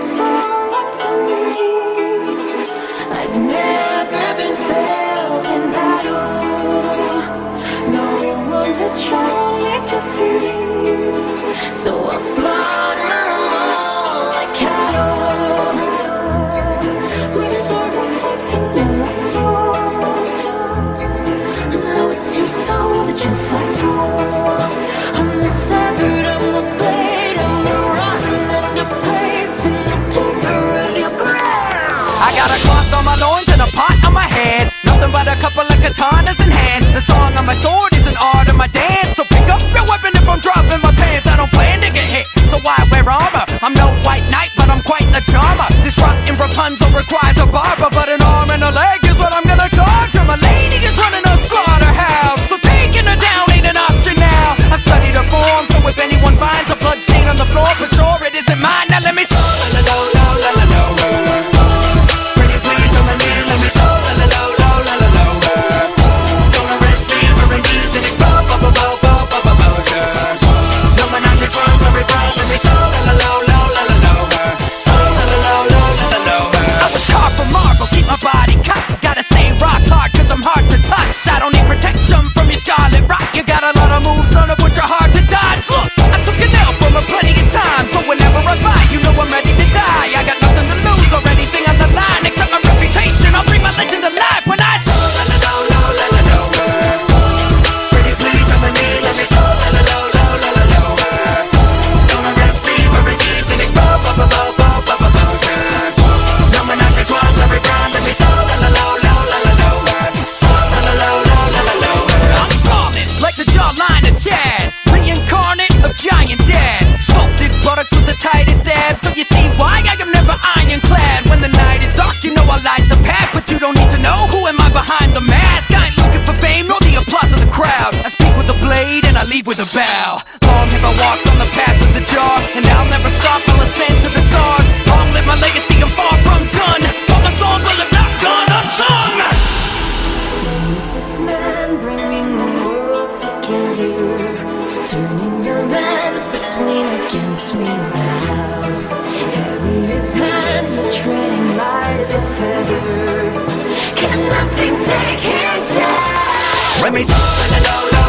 has fallen to me. I've never been failed in battle. No one has shown me defeat, so I'll slaughter them all like cattle. We serve a faith in the force. Now it's your soul that you fight for. I'm the severed, I'm the blade, I'm the rotten and depraved, and the taker of your ground. I got a cloth on my loins and a pot on my head, nothing but a couple of katanas in hand. The song on my sword is an art of my dance, so pick up your weapon if I'm dropping my pants. I don't plan to get hit, so why wear armor? I'm no white knight, but I'm quite the charmer. This rotten Rapunzel requires a barber, but an arm and a leg is what I'm gonna charge her. My lady is running a slaughterhouse, so taking her down ain't an option now. I've studied her form, so if anyone finds a blood stain on the floor, for sure it isn't mine. Now let me show la la la la la la la. Pretty please, I'm a man, let me show la la la la la la la. Don't arrest me for indecent exposures. No menage a trois, every problem, let me show la la la la la la la. So la la la la la la la. I was carved from marble, keep my body cut. Gotta stay rock hard, cause I'm hard to touch. I don't need protection from your scarlet rot. You got a lot of moves, none of which are hard to dodge. Look, I took an L from a plenty of time, so whenever I fight, you know I'm ready to die. I got nothing to lose or anything on the line except my reputation. I'll bring my legend to life when I show la la la la la la la. Pretty please, I'm a man, let me show la la la la la la la. Don't arrest me for indecent exposures. No menage a trois, every crime, let me show la la la la la la la. So la la la la la la la. I'm flawless, like the jawline of Chad, reincarnate of giant dad. Sculpted buttocks with the tightest abs, so you see why I am never ironclad. When the night is dark, you know I light the path, but you don't need to know who am I behind the mask. I ain't looking for fame nor the applause of the crowd. I speak with a blade and I leave with a bow. Long have I walked on the path of the jar, and I'll never stop, I'll ascend to the stars. Long live my legacy, I'm far from done, but my song will have not gone unsung. Who's this man bringing the world together, turning the lands between against me now? Heavy his hand, but treading light as a feather. Can nothing take him down? Let me la la la la.